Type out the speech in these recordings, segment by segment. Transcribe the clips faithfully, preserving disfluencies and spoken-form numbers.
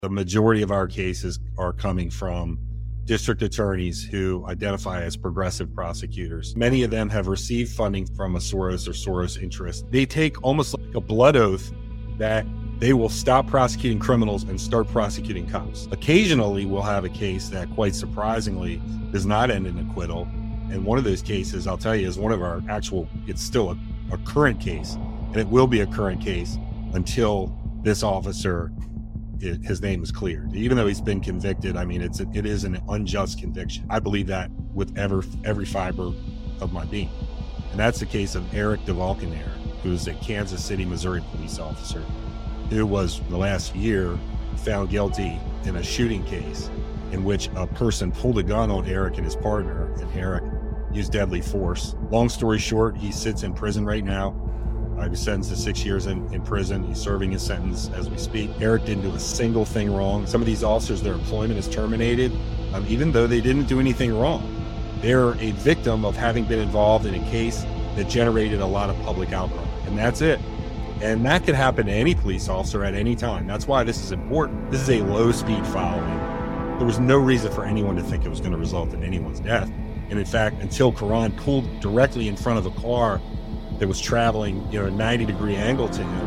The majority of our cases are coming from district attorneys who identify as progressive prosecutors. Many of them have received funding from a Soros or Soros interest. They take almost like a blood oath that they will stop prosecuting criminals and start prosecuting cops. Occasionally, we'll have a case that, quite surprisingly, does not end in acquittal. And one of those cases, I'll tell you, is one of our actual, it's still a, a current case, and it will be a current case until this officer, it, his name is cleared. Even though he's been convicted, I mean, it's a, it is an unjust conviction. I believe that with ever, every fiber of my being. And that's the case of Eric DeValkenaer, who's a Kansas City, Missouri police officer, who was, the last year, found guilty in a shooting case in which a person pulled a gun on Eric and his partner, and Eric used deadly force. Long story short, he sits in prison right now. Uh, he was sentenced to six years in, in prison. He's serving his sentence as we speak. Eric didn't do a single thing wrong. Some of these officers, their employment is terminated, um, even though they didn't do anything wrong. They're a victim of having been involved in a case that generated a lot of public outcry, and that's it. And that could happen to any police officer at any time. That's why this is important. This is a low-speed following. There was no reason for anyone to think it was going to result in anyone's death. And in fact, until Karan pulled directly in front of a car that was traveling, you know, a ninety degree angle to him,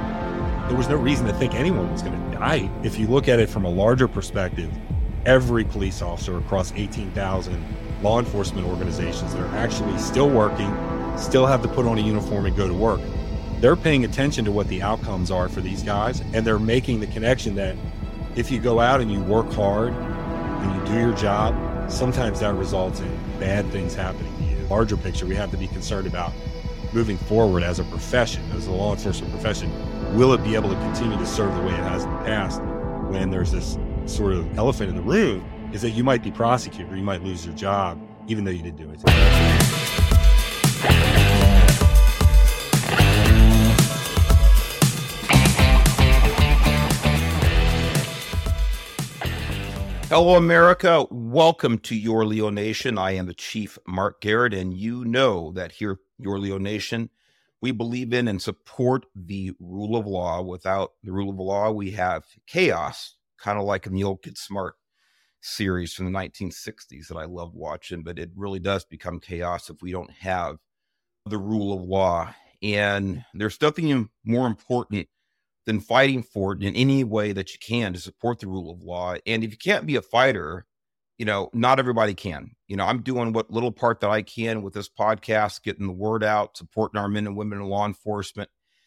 there was no reason to think anyone was going to die. If you look at it from a larger perspective, every police officer across eighteen thousand law enforcement organizations that are actually still working, still have to put on a uniform and go to work, they're paying attention to what the outcomes are for these guys, and they're making the connection that if you go out and you work hard and you do your job, sometimes that results in bad things happening to you. Larger picture, we have to be concerned about moving forward as a profession, as a law enforcement profession. Will it be able to continue to serve the way it has in the past when there's this sort of elephant in the room is that you might be prosecuted or you might lose your job even though you didn't do anything. Hello, America. Welcome to Your Leo Nation. I am the Chief Mark Garrett, and you know that here, Your Leo Nation, we believe in and support the rule of law. Without the rule of law, we have chaos, kind of like in the old Get Smart series from the nineteen sixties that I loved watching, but it really does become chaos if we don't have the rule of law. And there's nothing more important than fighting for it in any way that you can to support the rule of law. And if you can't be a fighter, you know, not everybody can. You know, I'm doing what little part that I can with this podcast, getting the word out, supporting our men and women in law enforcement.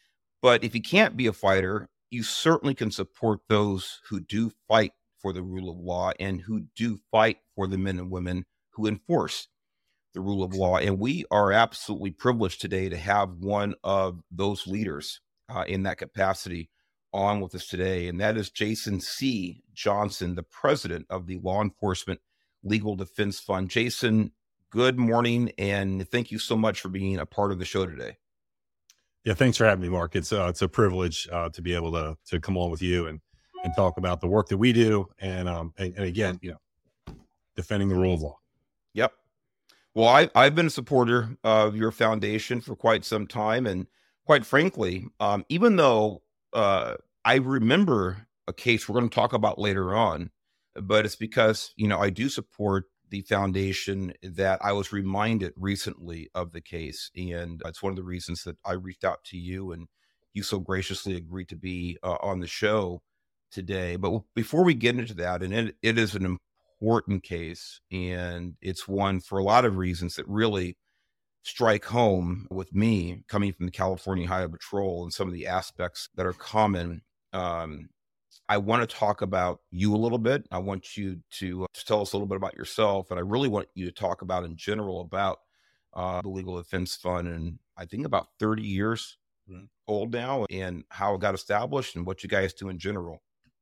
But if you can't be a fighter, you certainly can support those who do fight for the rule of law and who do fight for the men and women who enforce the rule of law. And we are absolutely privileged today to have one of those leaders Uh, in that capacity on with us today. And that is Jason C. Johnson, the president of the Law Enforcement Legal Defense Fund. Jason, good morning, and thank you so much for being a part of the show today. Yeah, thanks for having me, Mark. It's uh, it's a privilege uh, to be able to to come on with you and and talk about the work that we do, and um and, and again, you know, defending the rule of law. Yep. Well, I I've been a supporter of your foundation for quite some time, and quite frankly, um, even though uh, I remember a case we're going to talk about later on, but it's because, you know, I do support the foundation that I was reminded recently of the case. And it's one of the reasons that I reached out to you and you so graciously agreed to be uh, on the show today. But before we get into that, and it, it is an important case, and it's one for a lot of reasons that really strike home with me coming from the California Highway Patrol and some of the aspects that are common. Um, I want to talk about you a little bit. I want you to, uh, to tell us a little bit about yourself. And I really want you to talk about in general about uh, the Legal Defense Fund. And I think about thirty years mm-hmm. old now, and how it got established and what you guys do in general.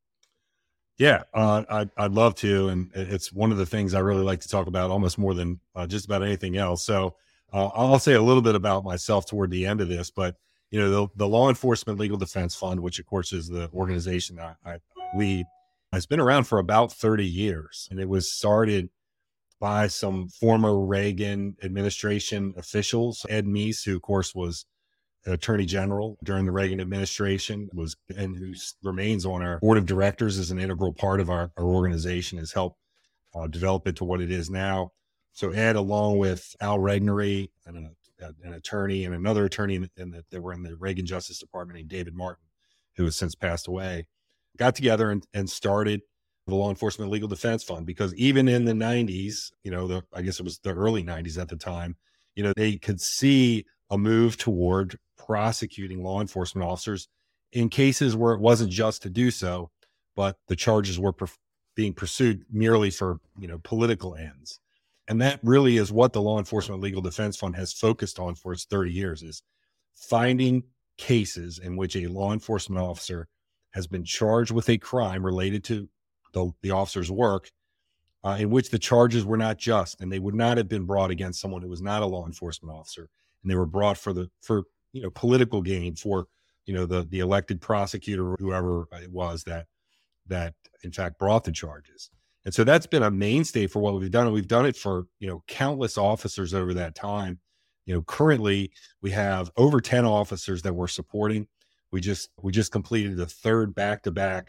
Yeah, uh, I'd, I'd love to. And it's one of the things I really like to talk about almost more than uh, just about anything else. So Uh, I'll say a little bit about myself toward the end of this, but you know, the, the Law Enforcement Legal Defense Fund, which of course is the organization I, I lead, has been around for about thirty years, and it was started by some former Reagan administration officials. Ed Meese, who of course was Attorney General during the Reagan administration, was and who remains on our board of directors as an integral part of our, our organization, has helped uh, develop it to what it is now. So Ed, along with Al Regnery, and an, an attorney, and another attorney in, in the, that were in the Reagan Justice Department named David Martin, who has since passed away, got together and, and started the Law Enforcement Legal Defense Fund, because even in the nineties, you know, the, I guess it was the early nineties at the time, you know, they could see a move toward prosecuting law enforcement officers in cases where it wasn't just to do so, but the charges were per- being pursued merely for, you know, political ends. And that really is what the Law Enforcement Legal Defense Fund has focused on for its thirty years, is finding cases in which a law enforcement officer has been charged with a crime related to the, the officer's work, uh, in which the charges were not just, and they would not have been brought against someone who was not a law enforcement officer, and they were brought for the for you know political gain, for you know the the elected prosecutor or whoever it was that that in fact brought the charges. And so that's been a mainstay for what we've done. And we've done it for, you know, countless officers over that time. You know, currently we have over ten officers that we're supporting. We just, we just completed the third back-to-back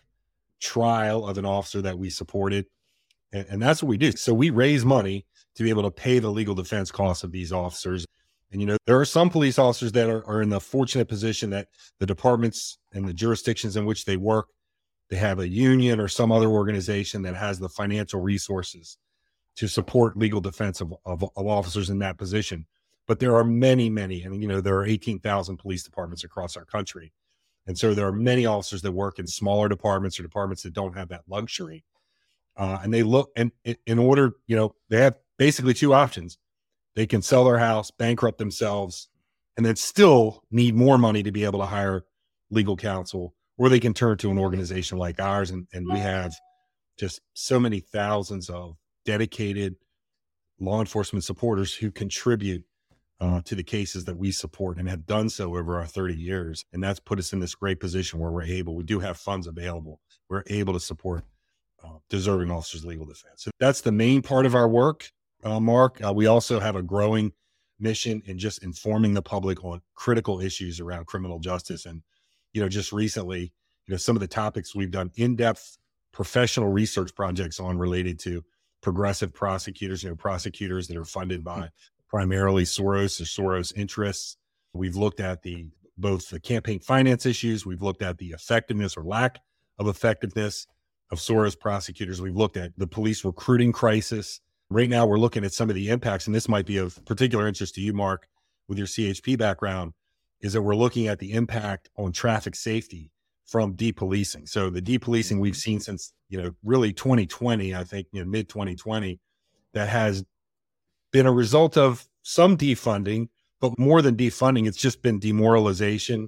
trial of an officer that we supported. And, and that's what we do. So we raise money to be able to pay the legal defense costs of these officers. And, you know, there are some police officers that are, are in the fortunate position that the departments and the jurisdictions in which they work, they have a union or some other organization that has the financial resources to support legal defense of, of, of officers in that position. But there are many, many, and, you know, there are eighteen thousand police departments across our country. And so there are many officers that work in smaller departments or departments that don't have that luxury. Uh, and they look, and in order, you know, they have basically two options. They can sell their house, bankrupt themselves, and then still need more money to be able to hire legal counsel, or they can turn to an organization like ours. And, and we have just so many thousands of dedicated law enforcement supporters who contribute uh, to the cases that we support and have done so over our thirty years. And that's put us in this great position where we're able, we do have funds available. We're able to support uh, deserving officers' legal defense. So that's the main part of our work, uh, Mark. Uh, we also have a growing mission in just informing the public on critical issues around criminal justice. And you know, just recently, you know, some of the topics we've done in-depth professional research projects on related to progressive prosecutors, you know, prosecutors that are funded by primarily Soros or Soros interests. We've looked at the both the campaign finance issues. We've looked at the effectiveness or lack of effectiveness of Soros prosecutors. We've looked at the police recruiting crisis. Right now, we're looking at some of the impacts, and this might be of particular interest to you, Mark, with your C H P background, is that we're looking at the impact on traffic safety from depolicing. So the depolicing we've seen since, you know, really twenty twenty, I think, you know, mid twenty twenty, that has been a result of some defunding, but more than defunding, it's just been demoralization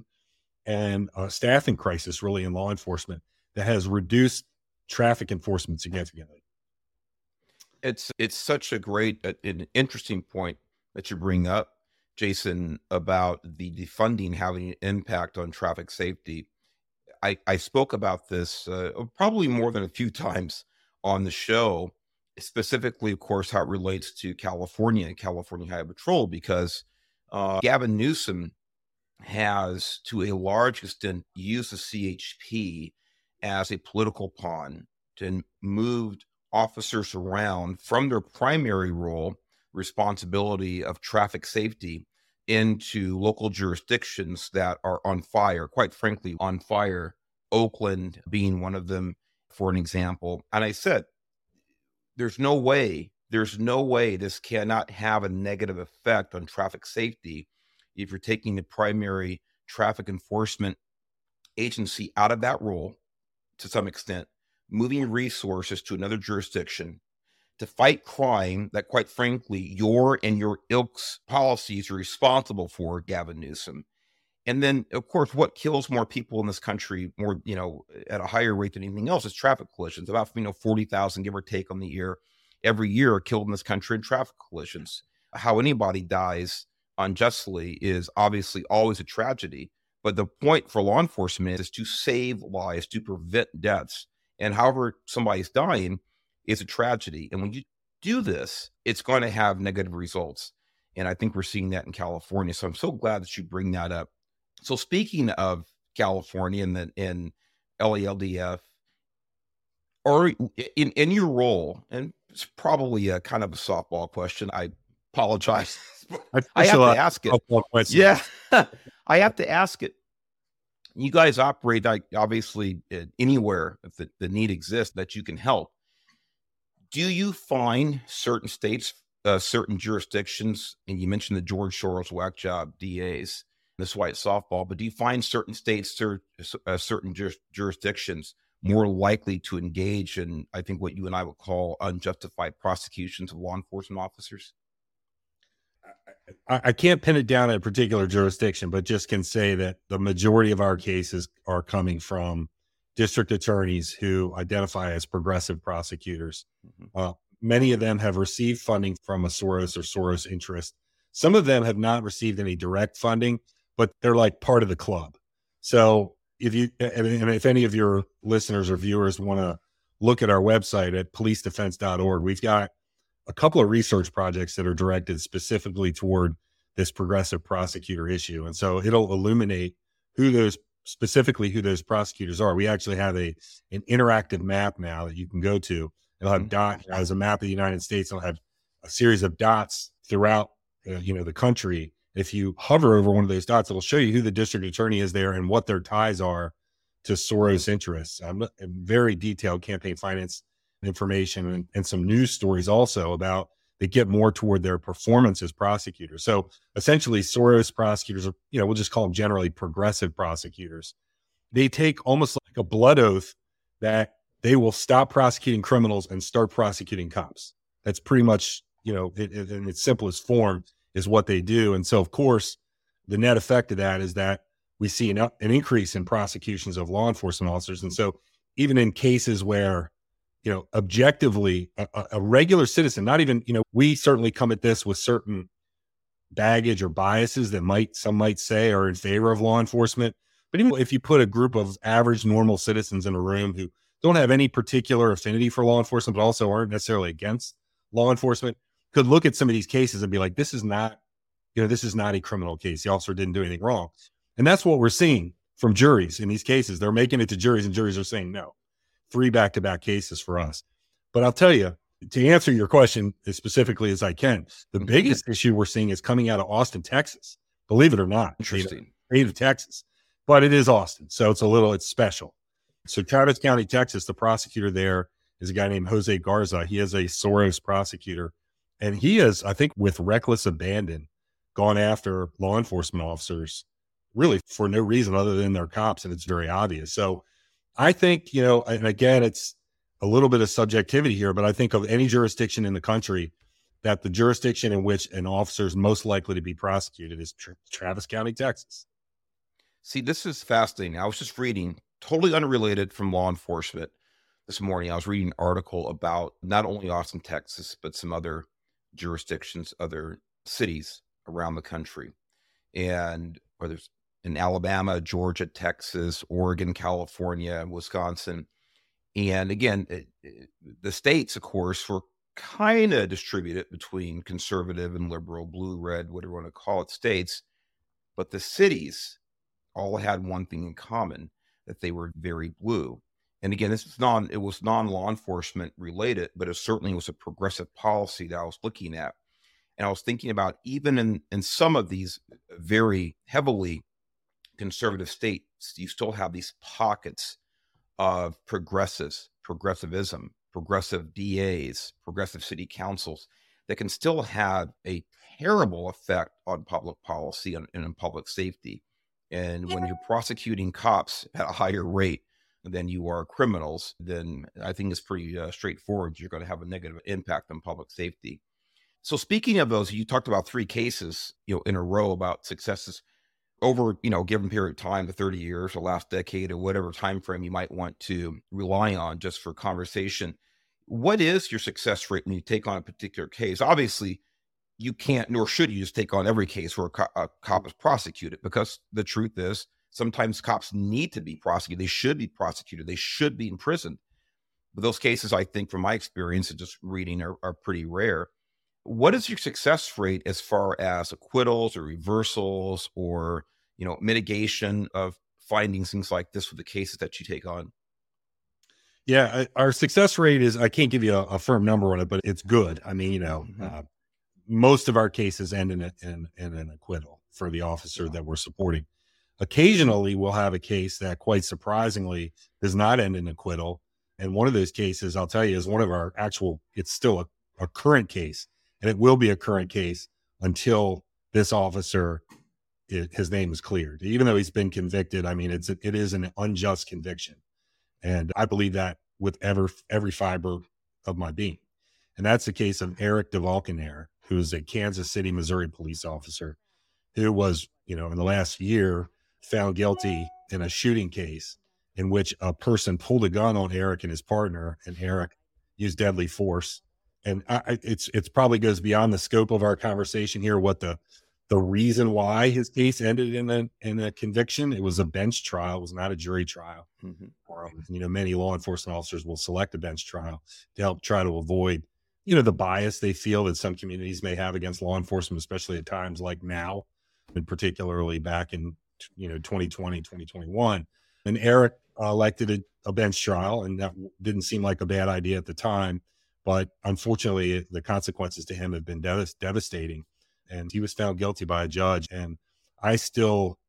and a staffing crisis really in law enforcement that has reduced traffic enforcement significantly. It's, it's such a great, an interesting point that you bring up, Jason, about the defunding having an impact on traffic safety. I, I spoke about this uh, probably more than a few times on the show, specifically, of course, how it relates to California and California Highway Patrol, because uh, Gavin Newsom has, to a large extent, used the C H P as a political pawn to move officers around from their primary role, responsibility of traffic safety, into local jurisdictions that are on fire, quite frankly, on fire, Oakland being one of them, for an example. And I said, there's no way, there's no way this cannot have a negative effect on traffic safety if you're taking the primary traffic enforcement agency out of that role to some extent, moving resources to another jurisdiction to fight crime that, quite frankly, your and your ilk's policies are responsible for, Gavin Newsom. And then, of course, what kills more people in this country, more, you know, at a higher rate than anything else, is traffic collisions. About, you know, forty thousand, give or take, on the year, every year are killed in this country in traffic collisions. How anybody dies unjustly is obviously always a tragedy. But the point for law enforcement is to save lives, to prevent deaths. And however somebody's dying is a tragedy. And when you do this, it's going to have negative results. And I think we're seeing that in California. So I'm so glad that you bring that up, So speaking of California and then in L A L D F, or in, in your role, and it's probably a kind of a softball question. I apologize. I I push a have to lot ask it. of softball questions. Yeah, I have to ask it. You guys operate like obviously uh, anywhere if the, the need exists that you can help. Do you find certain states, uh, certain jurisdictions, and you mentioned the George Soros whack job D As, this is why it's softball, but do you find certain states, cer- uh, certain juris- jurisdictions more likely to engage in, I think, what you and I would call unjustified prosecutions of law enforcement officers? I, I can't pin it down in a particular jurisdiction, but just can say that the majority of our cases are coming from district attorneys who identify as progressive prosecutors. Mm-hmm. Uh, many of them have received funding from a Soros or Soros interest. Some of them have not received any direct funding, but they're like part of the club. So if you, and if any of your listeners or viewers want to look at our website at police defense dot org, we've got a couple of research projects that are directed specifically toward this progressive prosecutor issue. And so it'll illuminate who those specifically who those prosecutors are. We actually have a an interactive map now that you can go to. It'll have dot as a map of the United States. It'll have a series of dots throughout, uh, you know, the country. If you hover over one of those dots, it'll show you who the district attorney is there and what their ties are to Soros interests. I'm um, very detailed campaign finance information and, and some news stories also about they get more toward their performance as prosecutors. So essentially Soros prosecutors are, you know, we'll just call them generally progressive prosecutors. They take almost like a blood oath that they will stop prosecuting criminals and start prosecuting cops. That's pretty much, you know, it, it, in its simplest form is what they do. And so of course, the net effect of that is that we see an, an increase in prosecutions of law enforcement officers. And so even in cases where, you know, objectively, a, a regular citizen, not even, you know, we certainly come at this with certain baggage or biases that might, some might say are in favor of law enforcement. But even if you put a group of average normal citizens in a room who don't have any particular affinity for law enforcement, but also aren't necessarily against law enforcement, could look at some of these cases and be like, this is not, you know, this is not a criminal case. The officer didn't do anything wrong. And that's what we're seeing from juries in these cases. They're making it to juries and juries are saying no. Three back-to-back cases for us. But I'll tell you, to answer your question as specifically as I can, the biggest issue we're seeing is coming out of Austin, Texas. Believe it or not. Interesting. State of Texas. But it is Austin. So it's a little, it's special. So Travis County, Texas, the prosecutor there is a guy named Jose Garza. He is a Soros prosecutor. And he has, I think, with reckless abandon, gone after law enforcement officers really for no reason other than they're cops. And it's very obvious. So I think, you know, and again, it's a little bit of subjectivity here, but I think of any jurisdiction in the country that the jurisdiction in which an officer is most likely to be prosecuted is Tra- Travis County, Texas. See, this is fascinating. I was just reading, totally unrelated from law enforcement this morning. I was reading an article about not only Austin, Texas, but some other jurisdictions, other cities around the country. And whether it's in Alabama, Georgia, Texas, Oregon, California, Wisconsin. And again, it, it, the states, of course, were kind of distributed between conservative and liberal, blue, red, whatever you want to call it, states. But the cities all had one thing in common, that they were very blue. And again, this is non, it was non-law enforcement related, but it certainly was a progressive policy that I was looking at. And I was thinking about even in, in some of these very heavily conservative states, you still have these pockets of progressives, progressivism, progressive D As, progressive city councils that can still have a terrible effect on public policy and, and on public safety. And when you're prosecuting cops at a higher rate than you are criminals, then I think it's pretty uh, straightforward. You're going to have a negative impact on public safety. So speaking of those, you talked about three cases, you know, in a row about successes over, you know, a given period of time, the thirty years, the last decade, or whatever time frame you might want to rely on just for conversation. What is your success rate when you take on a particular case? Obviously, you can't, nor should you just take on every case where a, co- a cop is prosecuted, because the truth is sometimes cops need to be prosecuted. They should be prosecuted. They should be imprisoned. But those cases, I think, from my experience and just reading, are, are pretty rare. What is your success rate as far as acquittals or reversals or, you know, mitigation of finding things like this with the cases that you take on? Yeah, I, our success rate is, I can't give you a, a firm number on it, but it's good. I mean, you know, Mm-hmm. uh, most of our cases end in, a, in, in an acquittal for the officer Yeah. that we're supporting. Occasionally, we'll have a case that, quite surprisingly, does not end in acquittal. And one of those cases, I'll tell you, is one of our actual, it's still a, a current case, and it will be a current case until this officer, it, his name is cleared. Even though he's been convicted, I mean, it's it is an unjust conviction. And I believe that with ever, every fiber of my being. And that's the case of Eric DeValkenair, who's a Kansas City, Missouri police officer who was, you know, in the last year found guilty in a shooting case in which a person pulled a gun on Eric and his partner, and Eric used deadly force. And I, it's it's probably goes beyond the scope of our conversation here, what the the reason why his case ended in a in a conviction. It was a bench trial. It was not a jury trial. Mm-hmm. Or, you know, many law enforcement officers will select a bench trial to help try to avoid, you know, the bias they feel that some communities may have against law enforcement, especially at times like now, and particularly back in, you know, twenty twenty, twenty twenty-one. And Eric uh, elected a, a bench trial, and that didn't seem like a bad idea at the time. But unfortunately, it, the consequences to him have been dev- devastating. And he was found guilty by a judge. And I still,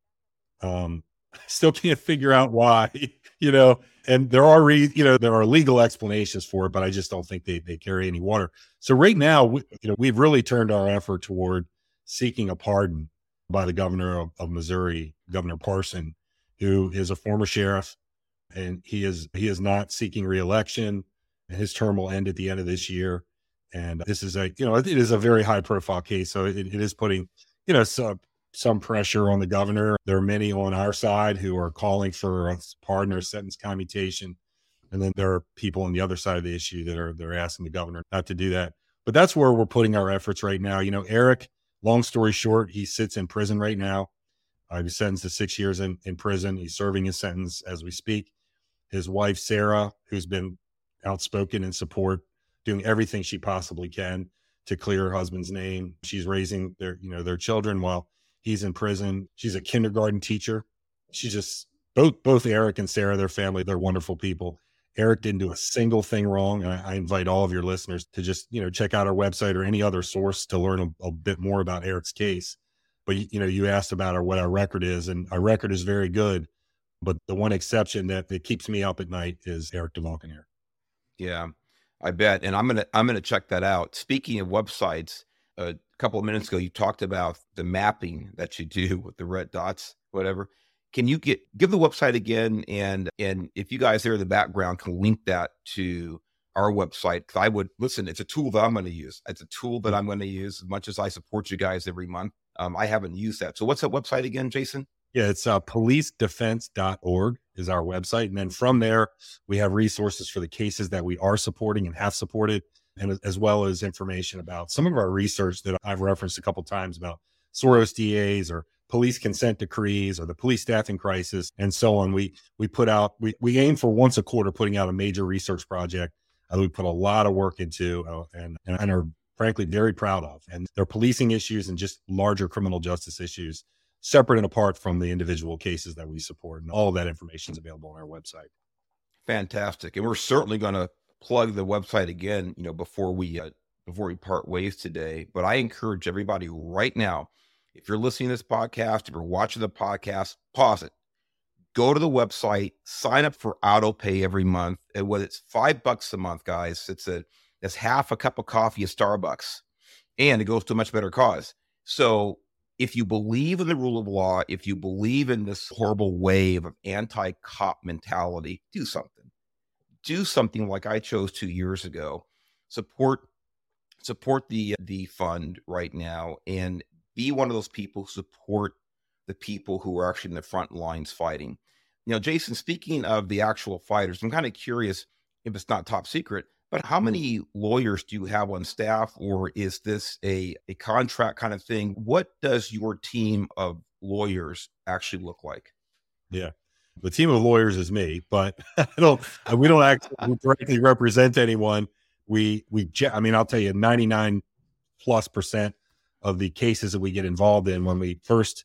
um, still can't figure out why, you know, and there are, re- you know, there are legal explanations for it, but I just don't think they, they carry any water. So right now, we, you know, we've really turned our effort toward seeking a pardon by the governor of, of Missouri, Governor Parson, who is a former sheriff, and he is, he is not seeking reelection. His term will end at the end of this year. And this is a, you know, it is a very high profile case. So it, it is putting, you know, some, some pressure on the governor. There are many on our side who are calling for a pardon or sentence commutation. And then there are people on the other side of the issue that are, they're asking the governor not to do that. But that's where we're putting our efforts right now. You know, Eric, long story short, he sits in prison right now. Uh, he's sentenced to six years in, in prison. He's serving his sentence as we speak. His wife, Sarah, who's been outspoken in support, doing everything she possibly can to clear her husband's name. She's raising their, you know, their children while he's in prison. She's a kindergarten teacher. She just, both, both Eric and Sarah, their family, they're wonderful people. Eric didn't do a single thing wrong. And I, I invite all of your listeners to just, you know, check out our website or any other source to learn a, a bit more about Eric's case. But, you know, you asked about our, what our record is, and our record is very good. But the one exception that, that keeps me up at night is Eric DeValkenair. Yeah, I bet. And I'm going to, I'm going to check that out. Speaking of websites, a couple of minutes ago, you talked about the mapping that you do with the red dots, whatever. Can you get, give the website again? And, and if you guys there in the background can link that to our website, because I would listen, it's a tool that I'm going to use. It's a tool that I'm going to use as much as I support you guys every month. Um, I haven't used that. So what's that website again, Jason? Yeah, it's uh, police defense dot org is our website. And then from there, we have resources for the cases that we are supporting and have supported, and as well as information about some of our research that I've referenced a couple of times about Soros D As or police consent decrees or the police staffing crisis and so on. We we put out, we, we aim for once a quarter putting out a major research project that we put a lot of work into uh, and, and are frankly very proud of. And they're policing issues and just larger criminal justice issues, separate and apart from the individual cases that we support. And all of that information is available on our website. Fantastic. And we're certainly going to plug the website again, you know, before we, uh, before we part ways today. But I encourage everybody right now, if you're listening to this podcast, if you're watching the podcast, pause it, go to the website, sign up for auto pay every month. And what it's five bucks a month, guys, it's a, it's half a cup of coffee at Starbucks, and it goes to a much better cause. So if you believe in the rule of law, if you believe in this horrible wave of anti-cop mentality, do something. Do something like I chose two years ago. Support, support the the fund right now, and be one of those people who support the people who are actually in the front lines fighting. You know, Jason, speaking of the actual fighters, I'm kind of curious, if it's not top secret, but how many lawyers do you have on staff, or is this a, a contract kind of thing? What does your team of lawyers actually look like? Yeah, the team of lawyers is me, but I don't, we don't actually directly represent anyone. We, we, I mean, I'll tell you, ninety-nine plus percent of the cases that we get involved in, when we first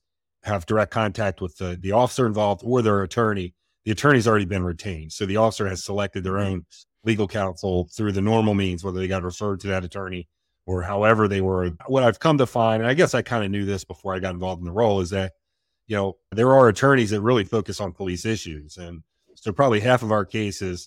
have direct contact with the, the officer involved or their attorney, the attorney's already been retained. So the officer has selected their own legal counsel through the normal means, whether they got referred to that attorney or however they were. What I've come to find, and I guess I kind of knew this before I got involved in the role, is that, you know, there are attorneys that really focus on police issues. And so probably half of our cases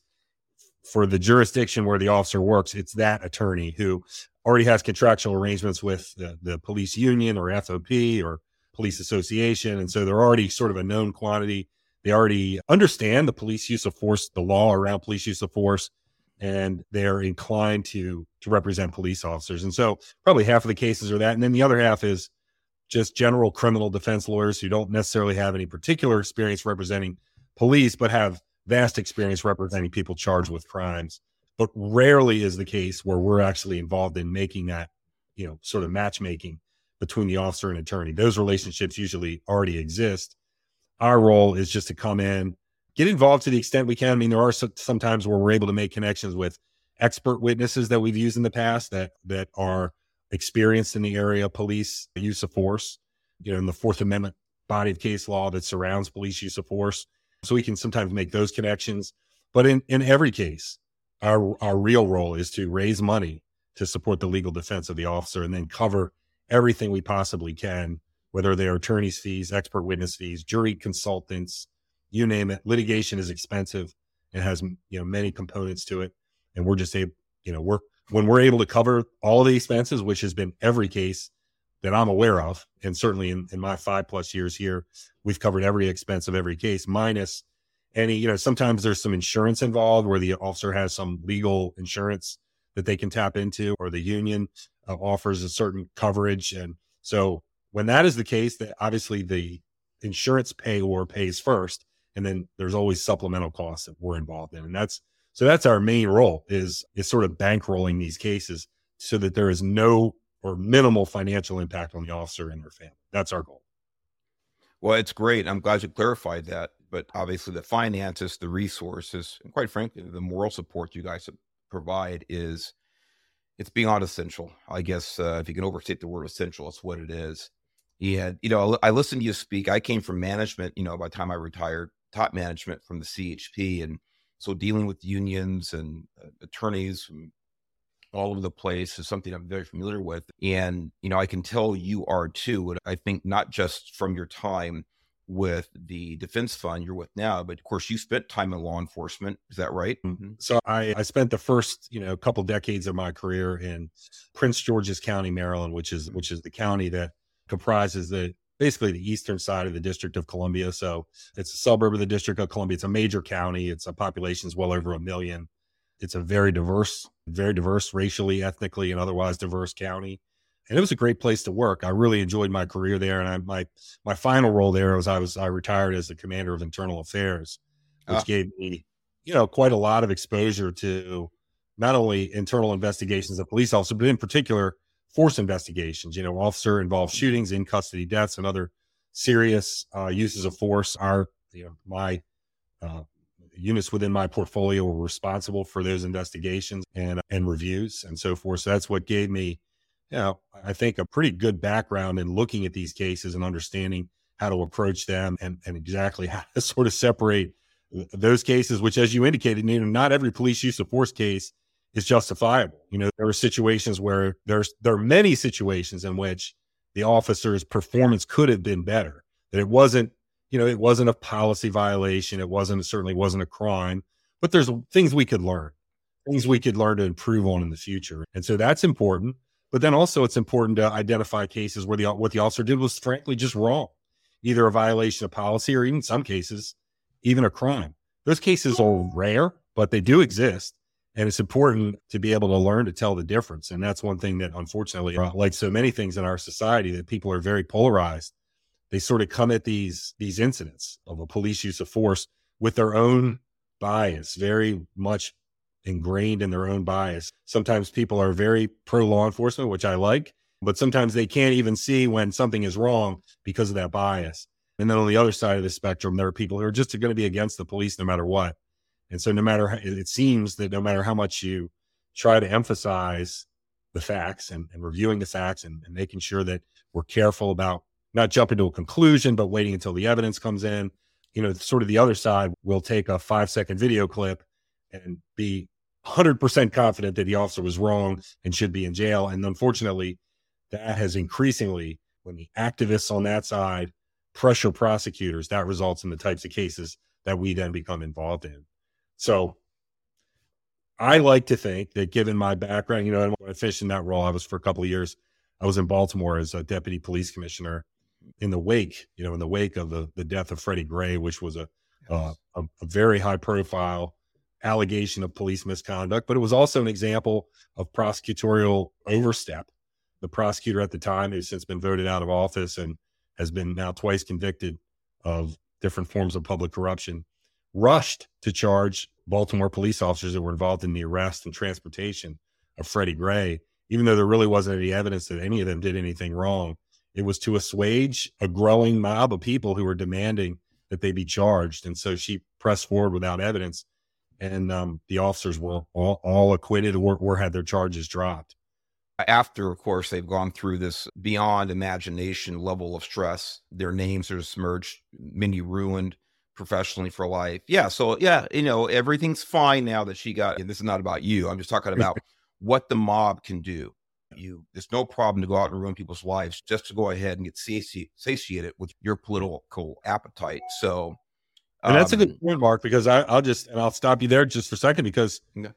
for the jurisdiction where the officer works, it's that attorney who already has contractual arrangements with the, the police union or F O P or police association. And so they're already sort of a known quantity. They already understand the police use of force, the law around police use of force, and they're inclined to, to represent police officers. And so probably half of the cases are that. And then the other half is just general criminal defense lawyers who don't necessarily have any particular experience representing police, but have vast experience representing people charged with crimes. But rarely is the case where we're actually involved in making that, you know, sort of matchmaking between the officer and attorney. Those relationships usually already exist. Our role is just to come in, get involved to the extent we can. I mean, there are some, sometimes where we're able to make connections with expert witnesses that we've used in the past that that are experienced in the area of police use of force, you know, in the Fourth Amendment body of case law that surrounds police use of force. So we can sometimes make those connections. But in, in every case, our our real role is to raise money to support the legal defense of the officer and then cover everything we possibly can, whether they are attorney's fees, expert witness fees, jury consultants, you name it. Litigation is expensive and has, you know, many components to it. And we're just able, you know, we're, when we're able to cover all of the expenses, which has been every case that I'm aware of, and certainly in, in my five plus years here, we've covered every expense of every case, minus any, you know, sometimes there's some insurance involved where the officer has some legal insurance that they can tap into, or the union uh, offers a certain coverage. And so when that is the case, that obviously the insurance payor pays first, and then there's always supplemental costs that we're involved in. And that's, so that's our main role, is, is sort of bankrolling these cases so that there is no or minimal financial impact on the officer and their family. That's our goal. Well, it's great. I'm glad you clarified that. But obviously the finances, the resources, and quite frankly, the moral support you guys provide is, it's beyond essential. I guess uh, if you can overstate the word essential, it's what it is. He had, you know, I listened to you speak. I came from management, you know, by the time I retired, top management from the C H P. And so dealing with unions and uh, attorneys from all over the place is something I'm very familiar with. And, you know, I can tell you are too. And I think not just from your time with the defense fund you're with now, but of course you spent time in law enforcement. Is that right? Mm-hmm. So I, I spent the first, you know, couple decades of my career in Prince George's County, Maryland, which is, which is the county that comprises the, basically the eastern side of the District of Columbia. So it's a suburb of the District of Columbia. It's a major county. It's a population is well over a million. It's a very diverse, very diverse racially, ethnically, and otherwise diverse county. And it was a great place to work. I really enjoyed my career there. And I, my, my final role there was I was, I retired as the commander of internal affairs, which uh. gave me, you know, quite a lot of exposure to not only internal investigations of police officers, but in particular force investigations, you know, officer involved shootings, in custody deaths, and other serious uh, uses of force. Our, you know, my uh, units within my portfolio were responsible for those investigations and, and reviews and so forth. So that's what gave me, you know, I think a pretty good background in looking at these cases and understanding how to approach them and, and exactly how to sort of separate those cases, which, as you indicated, you know, not every police use of force case is justifiable. You know, there are situations where there's, there are many situations in which the officer's performance could have been better, that it wasn't, you know, it wasn't a policy violation. It wasn't, it certainly wasn't a crime, but there's things we could learn, things we could learn to improve on in the future. And so that's important. But then also it's important to identify cases where the, what the officer did was frankly just wrong, either a violation of policy or even in some cases, even a crime. Those cases are rare, but they do exist. And it's important to be able to learn to tell the difference. And that's one thing that, unfortunately, like so many things in our society, that people are very polarized. They sort of come at these, these incidents of a police use of force with their own bias, very much ingrained in their own bias. Sometimes people are very pro law enforcement, which I like, but sometimes they can't even see when something is wrong because of that bias. And then on the other side of the spectrum, there are people who are just going to be against the police no matter what. And so no matter, how, it seems that no matter how much you try to emphasize the facts and, and reviewing the facts and, and making sure that we're careful about not jumping to a conclusion, but waiting until the evidence comes in. You know, sort of the other side will take a five second video clip and be one hundred percent confident that the officer was wrong and should be in jail. And unfortunately, that has increasingly, when the activists on that side pressure prosecutors, that results in the types of cases that we then become involved in. So I like to think that, given my background, you know, when I finished in that role, I was for a couple of years, I was in Baltimore as a deputy police commissioner in the wake, you know, in the wake of the, the death of Freddie Gray, which was a, uh, a, a very high profile allegation of police misconduct, but it was also an example of prosecutorial overstep. The prosecutor at the time, who's since been voted out of office and has been now twice convicted of different forms of public corruption, rushed to charge Baltimore police officers that were involved in the arrest and transportation of Freddie Gray, even though there really wasn't any evidence that any of them did anything wrong. It was to assuage a growing mob of people who were demanding that they be charged. And so she pressed forward without evidence, and um, the officers were all, all acquitted or, or had their charges dropped. After, of course, they've gone through this beyond imagination level of stress, their names are smirched, many ruined professionally for life. Yeah. So, yeah, you know, everything's fine now that she got, and this is not about you. I'm just talking about what the mob can do. You, there's no problem to go out and ruin people's lives just to go ahead and get sati- satiated with your political appetite. So, um, and that's a good point, Mark, because I, I'll just, and I'll stop you there just for a second, because yeah.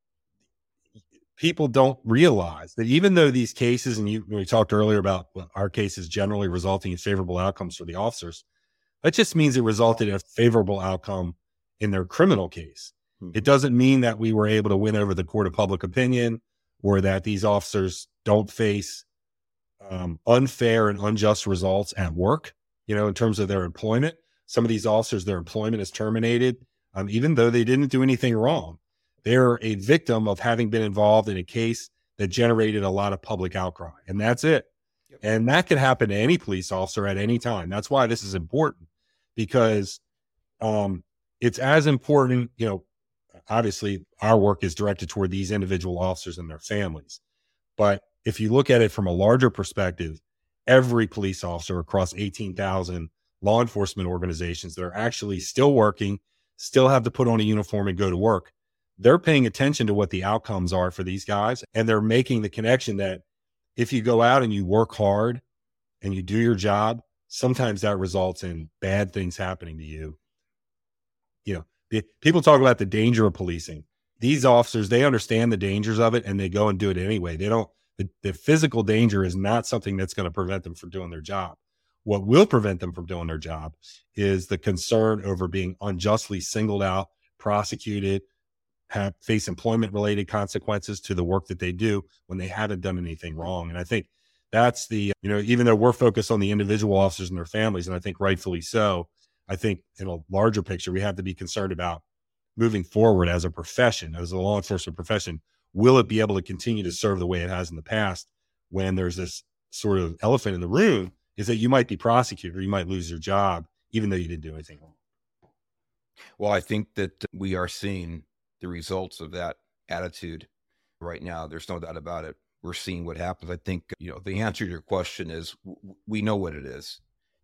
people don't realize that even though these cases, and you, we talked earlier about our cases generally resulting in favorable outcomes for the officers, that just means it resulted in a favorable outcome in their criminal case. Hmm. It doesn't mean that we were able to win over the court of public opinion, or that these officers don't face um, unfair and unjust results at work, you know, in terms of their employment. Some of these officers, their employment is terminated, um, even though they didn't do anything wrong. They're a victim of having been involved in a case that generated a lot of public outcry, and that's it. Yep. And that could happen to any police officer at any time. That's why this is important, because um, it's as important, you know, obviously our work is directed toward these individual officers and their families. But if you look at it from a larger perspective, every police officer across eighteen thousand law enforcement organizations that are actually still working, still have to put on a uniform and go to work, they're paying attention to what the outcomes are for these guys. And they're making the connection that if you go out and you work hard and you do your job, sometimes that results in bad things happening to you. You know, the, people talk about the danger of policing. These officers, they understand the dangers of it and they go and do it anyway. They don't, the, the physical danger is not something that's going to prevent them from doing their job. What will prevent them from doing their job is the concern over being unjustly singled out, prosecuted, have face employment related consequences to the work that they do when they haven't done anything wrong. And I think that's the, you know, even though we're focused on the individual officers and their families, and I think rightfully so, I think in a larger picture, we have to be concerned about moving forward as a profession, as a law enforcement profession. Will it be able to continue to serve the way it has in the past, when there's this sort of elephant in the room is that you might be prosecuted or you might lose your job, even though you didn't do anything wrong? Well, I think that we are seeing the results of that attitude right now. There's no doubt about it. We're seeing what happens. I think, you know, the answer to your question is w- we know what it is.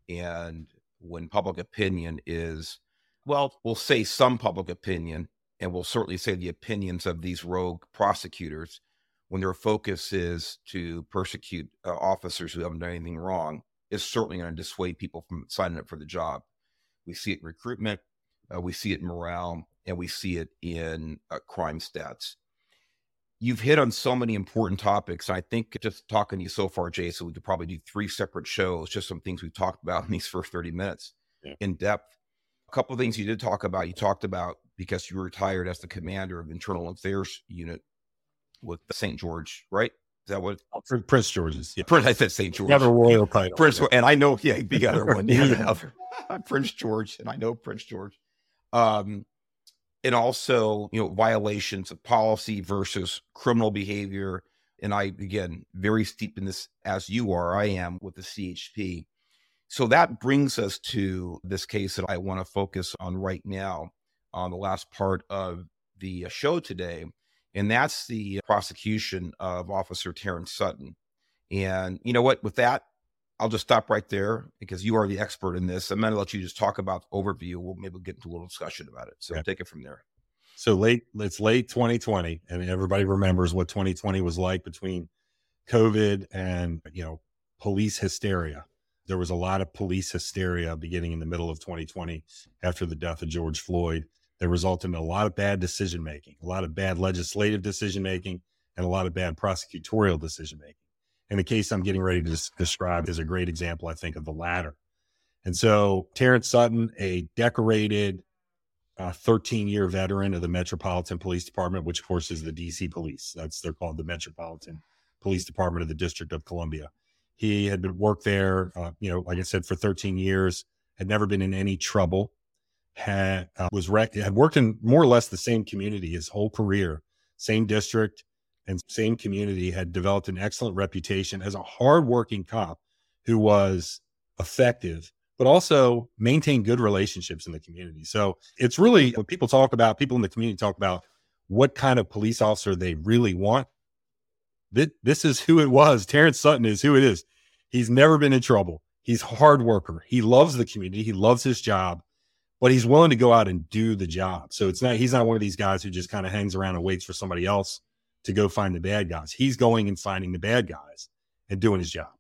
And when public opinion is, well, we'll say some public opinion, and we'll certainly say the opinions of these rogue prosecutors, when their focus is to persecute uh, officers who haven't done anything wrong, is certainly going to dissuade people from signing up for the job. We see it in recruitment, uh, we see it in morale, and we see it in uh, crime stats. You've hit on so many important topics. I think just talking to you so far, Jason, we could probably do three separate shows, just some things we've talked about in these first thirty minutes yeah. in depth. A couple of things you did talk about. You talked about, because you were retired as the commander of Internal Affairs Unit with Saint George, right? Is that what? Prince George's. Yeah. Prince, I said Saint George. You have a royal title. Prince, and I know, yeah, the other one. Yeah, the other. Prince George, and I know Prince George. Um, and also, you know, violations of policy versus criminal behavior. And I, again, very steep in this, as you are, I am, with the C H P. So that brings us to this case that I want to focus on right now, on the last part of the show today. And that's the prosecution of Officer Terrence Sutton. And you know what, with that, I'll just stop right there because you are the expert in this. I'm going to let you just talk about the overview. We'll maybe get into a little discussion about it. So Yeah. take it from there. So late, it's late twenty twenty, and everybody remembers what twenty twenty was like between COVID and, you know, police hysteria. There was a lot of police hysteria beginning in the middle of twenty twenty after the death of George Floyd. That resulted in a lot of bad decision making, a lot of bad legislative decision making, and a lot of bad prosecutorial decision making. And the case I'm getting ready to des- describe is a great example, I think, of the latter. And so Terrence Sutton, a decorated uh, thirteen-year veteran of the Metropolitan Police Department, which of course is the D C Police. That's they're called the Metropolitan Police Department of the District of Columbia. He had been worked there, uh, you know, like I said, for thirteen years. Had never been in any trouble. Had uh, was rec- had worked in more or less the same community his whole career, same district and same community. Had developed an excellent reputation as a hardworking cop who was effective, but also maintained good relationships in the community. So it's really, when people talk about, people in the community talk about what kind of police officer they really want, This, this is who it was. Terrence Sutton is who it is. He's never been in trouble. He's a hard worker. He loves the community. He loves his job, but he's willing to go out and do the job. So it's not, he's not one of these guys who just kind of hangs around and waits for somebody else to go find the bad guys. He's going and finding the bad guys and doing his job.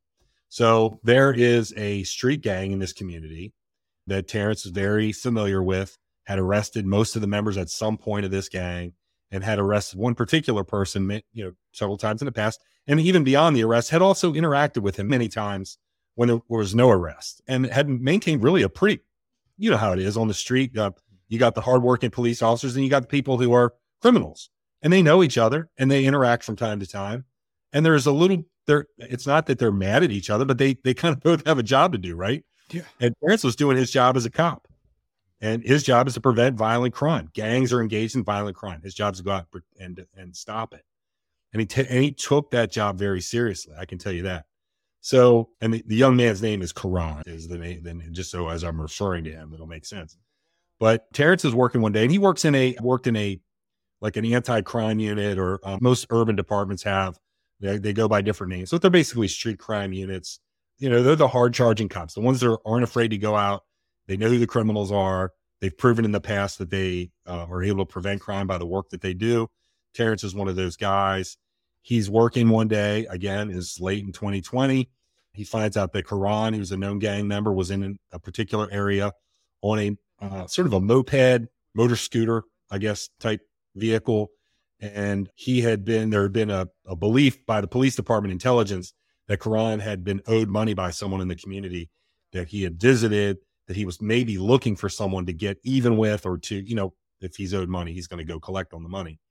So there is a street gang in this community that Terrence is very familiar with, had arrested most of the members at some point of this gang, and had arrested one particular person, you know, several times in the past. And even beyond the arrest, had also interacted with him many times when there was no arrest, and had maintained really a pretty, you know how it is on the street. Uh, you got the hardworking police officers and you got the people who are criminals, and they know each other and they interact from time to time. And there's a little there. It's not that they're mad at each other, but they, they kind of both have a job to do. Right. Yeah. And Terrence was doing his job as a cop. And his job is to prevent violent crime. Gangs are engaged in violent crime. His job is to go out and and stop it. And he t- and he took that job very seriously. I can tell you that. So, and the, the young man's name is Karan, is the name. Then just so as I'm referring to him, it'll make sense. But Terrence is working one day, and he works in a worked in a like an anti-crime unit, or um, most urban departments have. They, they go by different names, so they're basically street crime units. You know, they're the hard charging cops, the ones that aren't afraid to go out. They know who the criminals are. They've proven in the past that they uh, are able to prevent crime by the work that they do. Terrence is one of those guys. He's working one day, again, is late in twenty twenty. He finds out that Karan, who's a known gang member, was in a particular area on a uh, sort of a moped, motor scooter, I guess, type vehicle. And he had been, there had been a, a belief by the police department intelligence that Karan had been owed money by someone in the community that he had visited, that he was maybe looking for someone to get even with, or to, you know, if he's owed money, he's going to go collect on the money.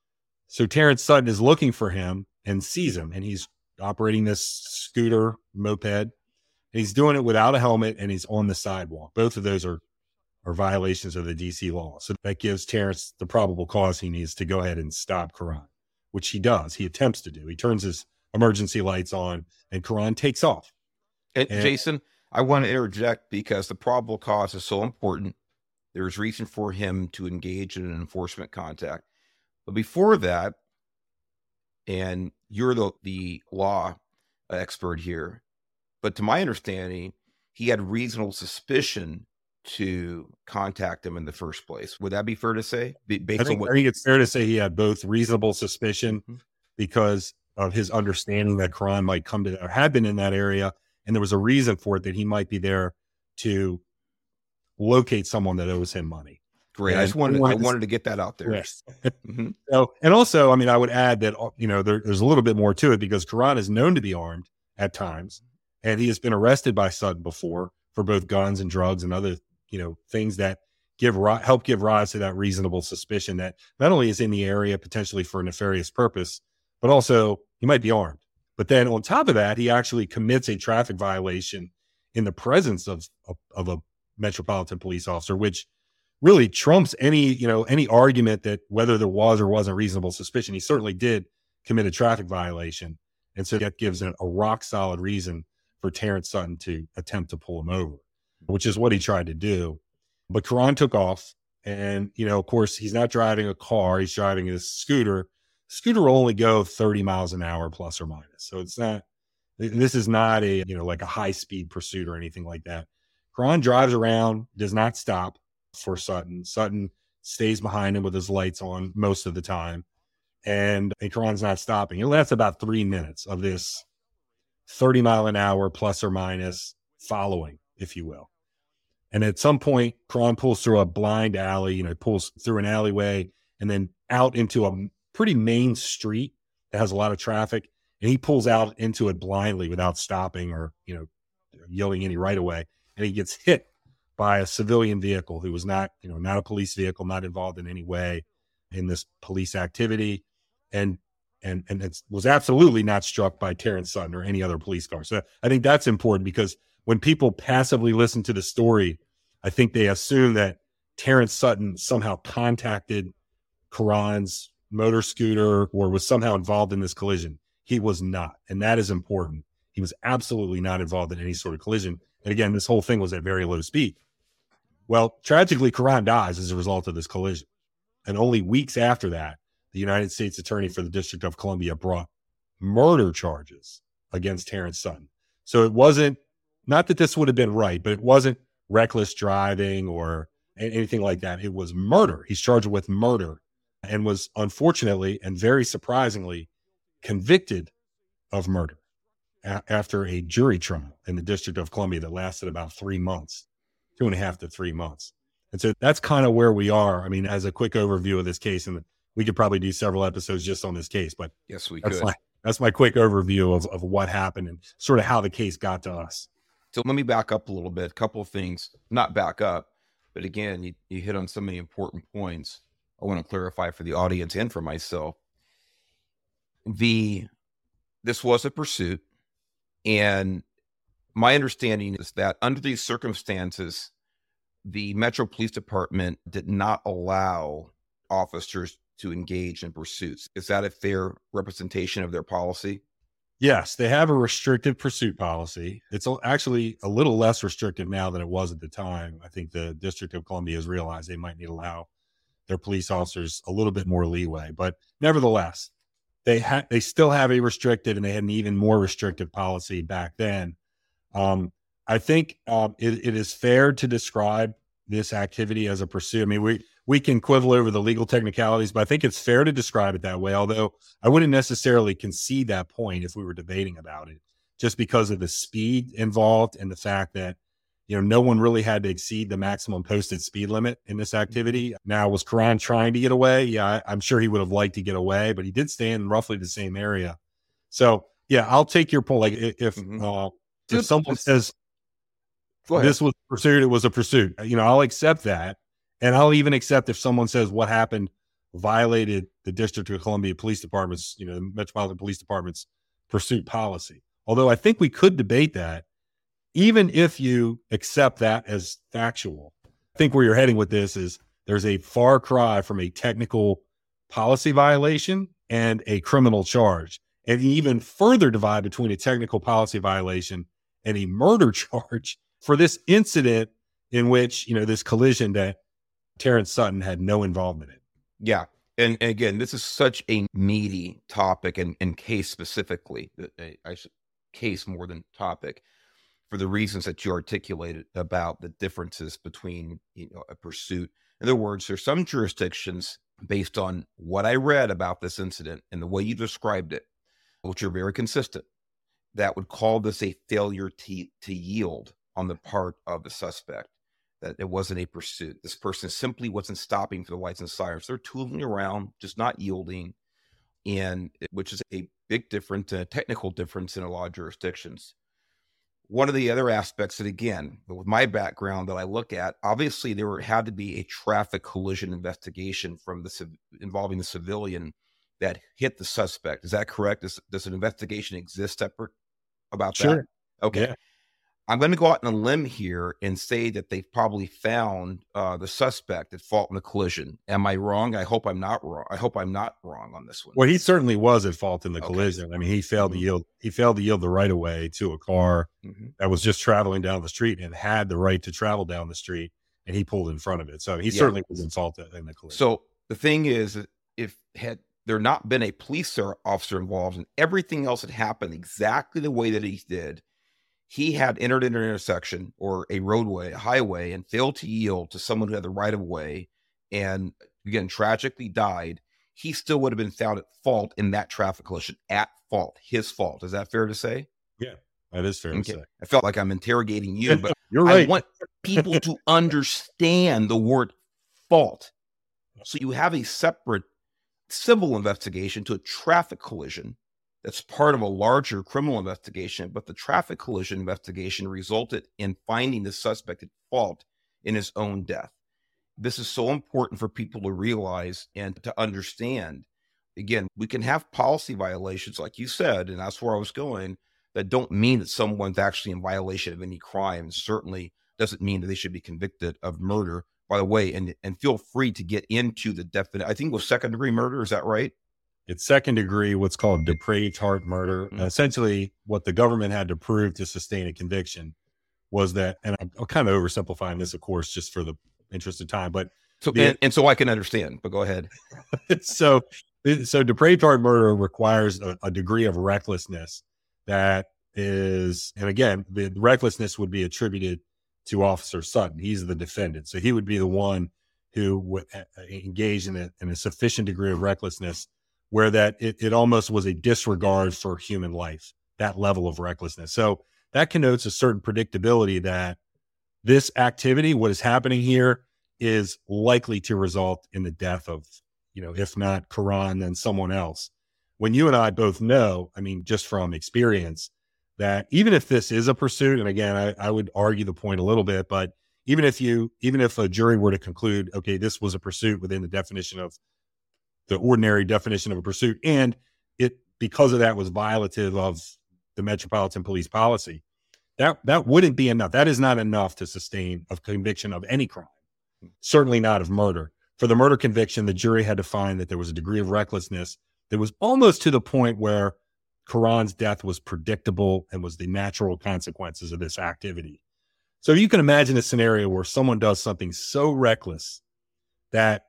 So Terrence Sutton is looking for him and sees him, and he's operating this scooter moped, and he's doing it without a helmet, and he's on the sidewalk. Both of those are, are violations of the D C law. So that gives Terrence the probable cause he needs to go ahead and stop Karan, which he does. He attempts to do. He turns his emergency lights on, and Karan takes off. And, and Jason, I want to interject because the probable cause is so important. There's reason for him to engage in an enforcement contact. But before that, and you're the, the law expert here, but to my understanding, he had reasonable suspicion to contact him in the first place. Would that be fair to say? Based I think, on what- I think it's fair to say he had both reasonable suspicion mm-hmm. because of his understanding that Karan might come to, or had been in that area, and there was a reason for it, that he might be there to locate someone that owes him money. Great. And I just wanted, wanted I to, wanted to get that out there. Yes. mm-hmm. So, and also, I mean, I would add that, you know, there, there's a little bit more to it, because Karan is known to be armed at times, and he has been arrested by Sutton before for both guns and drugs and other, you know, things that give help give rise to that reasonable suspicion that not only is in the area potentially for a nefarious purpose, but also he might be armed. But then on top of that, he actually commits a traffic violation in the presence of, of, of a Metropolitan police officer, which really trumps any, you know, any argument that whether there was or wasn't reasonable suspicion. He certainly did commit a traffic violation. And so that gives a, a rock solid reason for Terrence Sutton to attempt to pull him over, which is what he tried to do. But Karan took off, and, you know, of course, he's not driving a car. He's driving a scooter. Scooter will only go thirty miles an hour plus or minus. So it's not, This is not a, you know, like a high speed pursuit or anything like that. Cron drives around, does not stop for Sutton. Sutton stays behind him with his lights on most of the time. And Cron's not stopping. It lasts about three minutes of this thirty mile an hour plus or minus following, if you will. And at some point, Cron pulls through a blind alley, you know, pulls through an alleyway and then out into a pretty main street that has a lot of traffic. And he pulls out into it blindly without stopping or, you know, yelling any right away. And he gets hit by a civilian vehicle who was not, you know, not a police vehicle, not involved in any way in this police activity. And, and, and it was absolutely not struck by Terrence Sutton or any other police car. So I think that's important because when people passively listen to the story, I think they assume that Terrence Sutton somehow contacted Cron's motor scooter or was somehow involved in this collision. He was not. And that is important. He was absolutely not involved in any sort of collision. And again, this whole thing was at very low speed. Well, tragically, Cron dies as a result of this collision. And only weeks after that, the United States Attorney for the District of Columbia brought murder charges against Terrence Sutton. So it wasn't, not that this would have been right, but it wasn't reckless driving or anything like that. It was murder. He's charged with murder and was unfortunately and very surprisingly convicted of murder a- after a jury trial in the District of Columbia that lasted about three months, two and a half to three months. And so that's kind of where we are. I mean, as a quick overview of this case, and we could probably do several episodes just on this case, but yes, we that's could. My, that's my quick overview of, of what happened and sort of how the case got to us. So let me back up a little bit. A couple of things, not back up, but again, you, you hit on so many important points. I want to clarify for the audience and for myself. The this was a pursuit, and my understanding is that under these circumstances, the Metro Police Department did not allow officers to engage in pursuits. Is that a fair representation of their policy? Yes, they have a restrictive pursuit policy. It's actually a little less restrictive now than it was at the time. I think the District of Columbia has realized they might need to allow their police officers a little bit more leeway. But nevertheless, they ha- they still have a restrictive, and they had an even more restrictive policy back then. Um, I think um, it, it is fair to describe this activity as a pursuit. I mean, we we can quibble over the legal technicalities, but I think it's fair to describe it that way, although I wouldn't necessarily concede that point if we were debating about it, just because of the speed involved and the fact that, you know, no one really had to exceed the maximum posted speed limit in this activity. Now, was Cron trying to get away? Yeah, I, I'm sure he would have liked to get away, but he did stay in roughly the same area. So, yeah, I'll take your point. Like if mm-hmm. uh, if someone says this was a pursuit, it was a pursuit, you know, I'll accept that. And I'll even accept if someone says what happened violated the District of Columbia Police Department's, you know, the Metropolitan Police Department's pursuit policy. Although I think we could debate that, even if you accept that as factual. I think where you're heading with this is there's a far cry from a technical policy violation and a criminal charge, and even further divide between a technical policy violation and a murder charge for this incident in which, you know, this collision that Terrence Sutton had no involvement in. Yeah. And, and again, this is such a meaty topic and, and case specifically, I should case more than topic, for the reasons that you articulated about the differences between, you know, a pursuit. In other words, there's some jurisdictions based on what I read about this incident and the way you described it, which are very consistent, that would call this a failure to, to yield on the part of the suspect, that it wasn't a pursuit. This person simply wasn't stopping for the lights and sirens. They're tooling around, just not yielding, and which is a big difference, a technical difference in a lot of jurisdictions. One of the other aspects that, again, with my background that I look at, obviously there had to be a traffic collision investigation from the involving the civilian that hit the suspect. Is that correct? Does, does an investigation exist separate about sure. that? Okay. Yeah. I'm going to go out on a limb here and say that they've probably found uh, the suspect at fault in the collision. Am I wrong? I hope I'm not wrong. I hope I'm not wrong on this one. Well, he certainly was at fault in the Okay. collision. I mean, he failed Mm-hmm. to yield. He failed to yield the right of way to a car Mm-hmm. that was just traveling down the street and had the right to travel down the street, and he pulled in front of it. So he Yeah. certainly was in fault in the collision. So the thing is, if had there not been a police officer involved and everything else had happened exactly the way that he did, he had entered into an intersection or a roadway, a highway, and failed to yield to someone who had the right of way, and again, tragically died, he still would have been found at fault in that traffic collision, at fault, his fault. Is that fair to say? Yeah, that is fair Okay. to say. I felt like I'm interrogating you, but You're right. I want people to understand the word fault. So you have a separate civil investigation to a traffic collision that's part of a larger criminal investigation, but the traffic collision investigation resulted in finding the suspect at fault in his own death. This is so important for people to realize and to understand. Again, we can have policy violations, like you said, and that's where I was going, that don't mean that someone's actually in violation of any crime. Certainly doesn't mean that they should be convicted of murder, by the way, and, and feel free to get into the definite, I think it was second degree murder. Is that right? It's second degree, what's called depraved heart murder. Mm-hmm. Uh, essentially, what the government had to prove to sustain a conviction was that, and I'm, I'm kind of oversimplifying this, of course, just for the interest of time, but so the, and, and so I can understand, but go ahead. so, so depraved heart murder requires a, a degree of recklessness that is, and again, the recklessness would be attributed to Officer Sutton. He's the defendant, so he would be the one who would engage in a, in a sufficient degree of recklessness where that it, it almost was a disregard for human life, that level of recklessness. So that connotes a certain predictability that this activity, what is happening here, is likely to result in the death of, you know, if not Karan, then someone else. When you and I both know, I mean, just from experience, that even if this is a pursuit, and again, I, I would argue the point a little bit, but even if you, even if a jury were to conclude, okay, this was a pursuit within the definition of the ordinary definition of a pursuit, and it, because of that, was violative of the Metropolitan Police policy, that that wouldn't be enough. That is not enough to sustain a conviction of any crime, certainly not of murder. For the murder conviction, the jury had to find that there was a degree of recklessness that was almost to the point where Karan's death was predictable and was the natural consequences of this activity. So you can imagine a scenario where someone does something so reckless that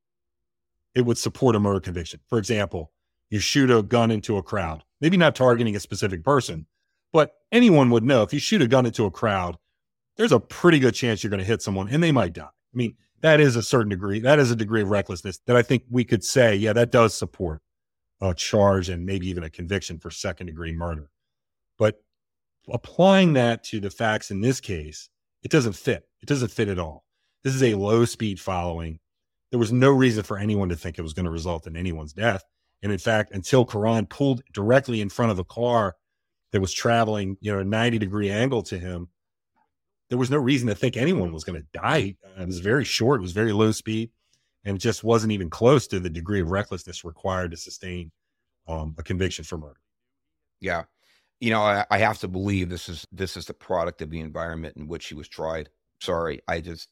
it would support a murder conviction. For example, you shoot a gun into a crowd, maybe not targeting a specific person, but anyone would know if you shoot a gun into a crowd, there's a pretty good chance you're going to hit someone and they might die. I mean, that is a certain degree, that is a degree of recklessness that I think we could say, yeah, that does support a charge and maybe even a conviction for second degree murder. But applying that to the facts in this case, it doesn't fit. It doesn't fit at all. This is a low speed following. There was no reason for anyone to think it was going to result in anyone's death. And in fact, until Karan pulled directly in front of a car that was traveling, you know, a ninety degree angle to him, there was no reason to think anyone was going to die. It was very short. It was very low speed. And it just wasn't even close to the degree of recklessness required to sustain um, a conviction for murder. Yeah. You know, I, I have to believe this is, this is the product of the environment in which he was tried. Sorry. I just,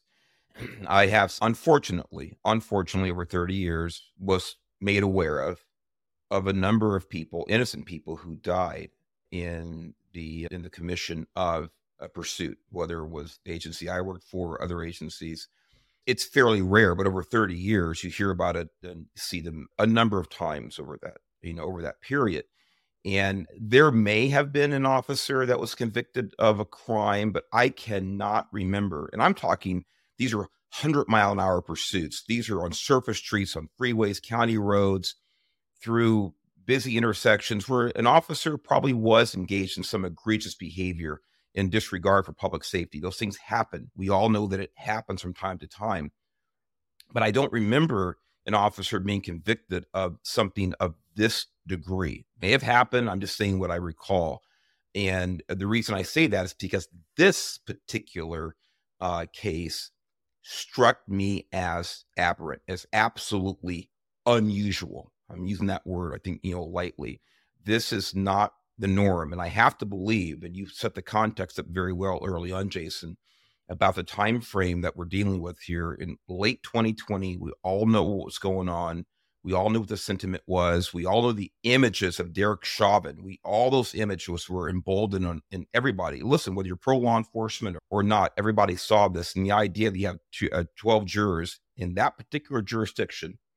I have, unfortunately, unfortunately, over thirty years, was made aware of, of a number of people, innocent people who died in the, in the commission of a pursuit, whether it was the agency I worked for or other agencies. It's fairly rare, but over thirty years, you hear about it and see them a number of times over that, you know, over that period. And there may have been an officer that was convicted of a crime, but I cannot remember. And I'm talking, these are hundred mile an hour pursuits. These are on surface streets, on freeways, county roads, through busy intersections where an officer probably was engaged in some egregious behavior in disregard for public safety. Those things happen. We all know that it happens from time to time. But I don't remember an officer being convicted of something of this degree. May have happened. I'm just saying what I recall. And the reason I say that is because this particular uh, case struck me as aberrant, as absolutely unusual. I'm using that word, I think, you know, lightly. This is not the norm. And I have to believe, and you set the context up very well early on, Jason, about the time frame that we're dealing with here in late twenty twenty. We all know what was going on. We all knew what the sentiment was. We all know the images of Derek Chauvin. We all those images were emboldened on in everybody. Listen, whether you're pro law enforcement or not, everybody saw this. And the idea that you have two, uh, twelve jurors in that particular jurisdiction,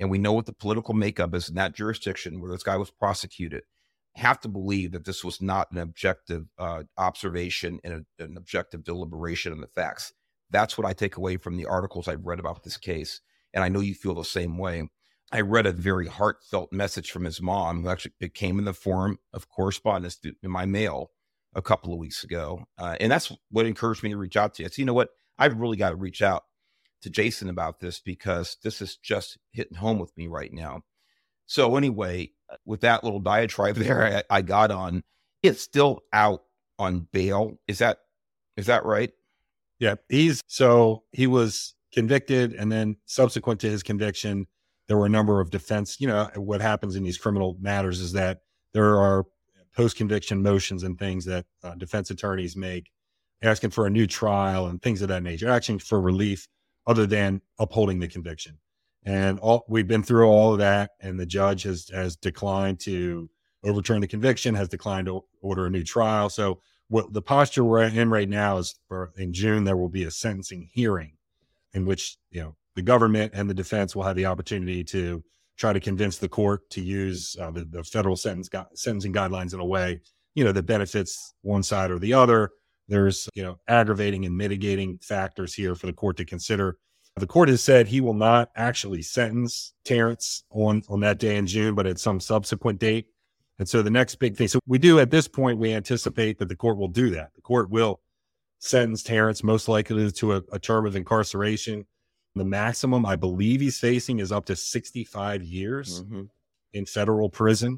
and we know what the political makeup is in that jurisdiction where this guy was prosecuted, have to believe that this was not an objective uh, observation and a, an objective deliberation on the facts. That's what I take away from the articles I've read about this case. And I know you feel the same way. I read a very heartfelt message from his mom, who actually it came in the form of correspondence in my mail a couple of weeks ago. Uh, and that's what encouraged me to reach out to you. So, you know what? I've really got to reach out to Jason about this because this is just hitting home with me right now. So anyway, with that little diatribe there, I, I got on, it's still out on bail. Is that, is that right? Yeah. He's, so he was convicted, and then subsequent to his conviction, there were a number of defense, you know, what happens in these criminal matters is that there are post-conviction motions and things that uh, defense attorneys make, asking for a new trial and things of that nature, asking for relief other than upholding the conviction. And all we've been through all of that, and the judge has has declined to overturn the conviction, has declined to order a new trial. So what the posture we're in right now is, for in June there will be a sentencing hearing in which, you know, the government and the defense will have the opportunity to try to convince the court to use uh, the, the federal sentence gu- sentencing guidelines in a way, you know, that benefits one side or the other. There's, you know, aggravating and mitigating factors here for the court to consider. The court has said he will not actually sentence Terrence on, on that day in June, but at some subsequent date. And so the next big thing, so we do at this point, we anticipate that the court will do that. The court will sentence Terrence most likely to a, a term of incarceration. The maximum I believe he's facing is up to sixty-five years mm-hmm. in federal prison.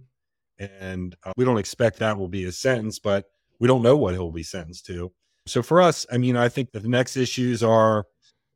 And uh, we don't expect that will be his sentence, but we don't know what he'll be sentenced to. So for us, I mean, I think that the next issues are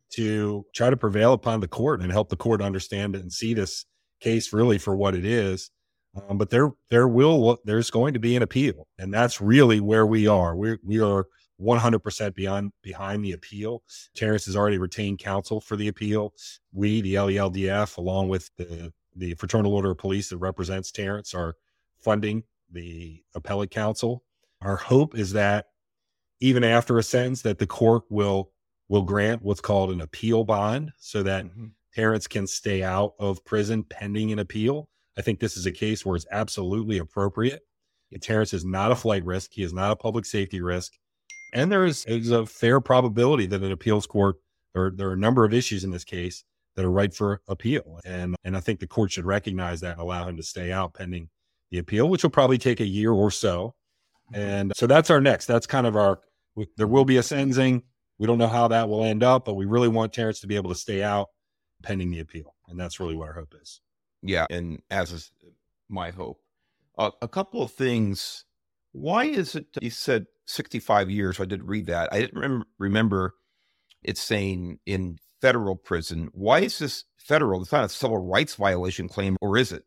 to try to prevail upon the court and help the court understand it and see this case really for what it is. Um, but there, there will, there's going to be an appeal, and that's really where we are. We we are one hundred percent beyond behind the appeal. Terrence has already retained counsel for the appeal. We, the L E L D F, along with the the Fraternal Order of Police that represents Terrence, are funding the appellate counsel. Our hope is that even after a sentence, that the court will will grant what's called an appeal bond, so that mm-hmm. Terrence can stay out of prison pending an appeal. I think this is a case where it's absolutely appropriate. Terrence is not a flight risk. He is not a public safety risk. And there is, is a fair probability that an appeals court, or there are a number of issues in this case that are ripe for appeal. And, and I think the court should recognize that and allow him to stay out pending the appeal, which will probably take a year or so. And so that's our next, that's kind of our, there will be a sentencing. We don't know how that will end up, but we really want Terrence to be able to stay out pending the appeal. And that's really what our hope is. Yeah. And as is my hope, uh, a couple of things. Why is it, you said sixty-five years. I did read that. I didn't rem- remember it saying in federal prison. Why is this federal? It's not a civil rights violation claim, or is it?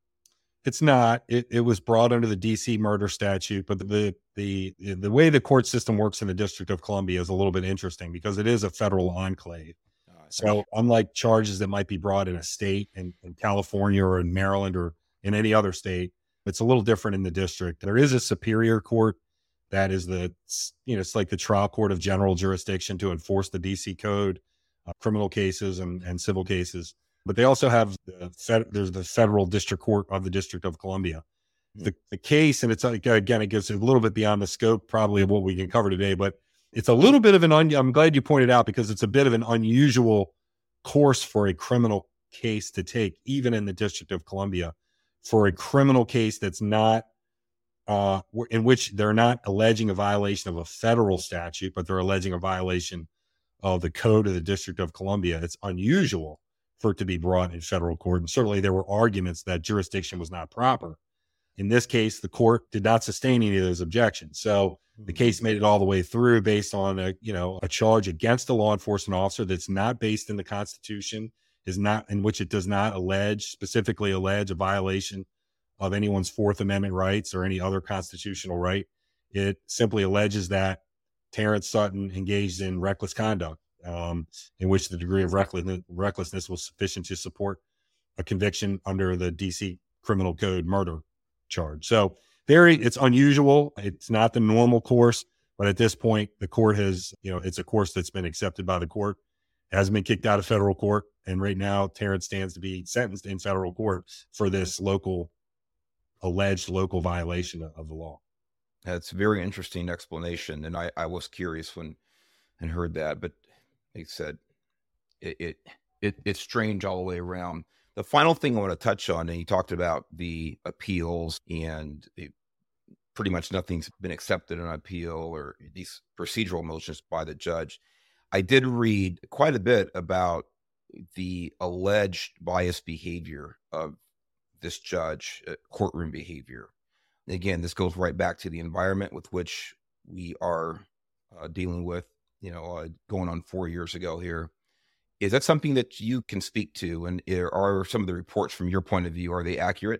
It's not. It, it was brought under the D C murder statute, but the, the the the way the court system works in the District of Columbia is a little bit interesting because it is a federal enclave. Uh, so unlike charges that might be brought in a state, in, in California or in Maryland or in any other state, it's a little different in the district. There is a superior court that is the, you know, it's like the trial court of general jurisdiction to enforce the D C code, uh, criminal cases and, and civil cases. But they also have the fed, there's the federal district court of the District of Columbia. Mm-hmm. The the case, and it's again, it gets a little bit beyond the scope probably of what we can cover today, but it's a little bit of an, un, I'm glad you pointed out, because it's a bit of an unusual course for a criminal case to take, even in the District of Columbia, for a criminal case that's not, uh, in which they're not alleging a violation of a federal statute, but they're alleging a violation of the code of the District of Columbia. It's unusual for it to be brought in federal court. And certainly there were arguments that jurisdiction was not proper. In this case, the court did not sustain any of those objections. So the case made it all the way through based on a, you know, a charge against a law enforcement officer that's not based in the Constitution, is not, in which it does not allege, specifically allege a violation of anyone's Fourth Amendment rights or any other constitutional right. It simply alleges that Terrence Sutton engaged in reckless conduct, um, in which the degree of recklessness, recklessness was sufficient to support a conviction under the D C Criminal Code murder charge. So very, it's unusual. It's not the normal course, but at this point, the court has, you know, it's a course that's been accepted by the court. hasn't been kicked out of federal court. And right now, Terrence stands to be sentenced in federal court for this local, alleged local violation of the law. That's a very interesting explanation. And I, I was curious when and heard that, but like I said, it, it, it it's strange all the way around. The final thing I want to touch on, and you talked about the appeals, and it, pretty much nothing's been accepted in appeal or these procedural motions by the judge. I did read quite a bit about the alleged biased behavior of this judge, uh, courtroom behavior. Again, this goes right back to the environment with which we are uh, dealing with, you know, uh, going on four years ago here. Is that something that you can speak to? And are some of the reports from your point of view, are they accurate?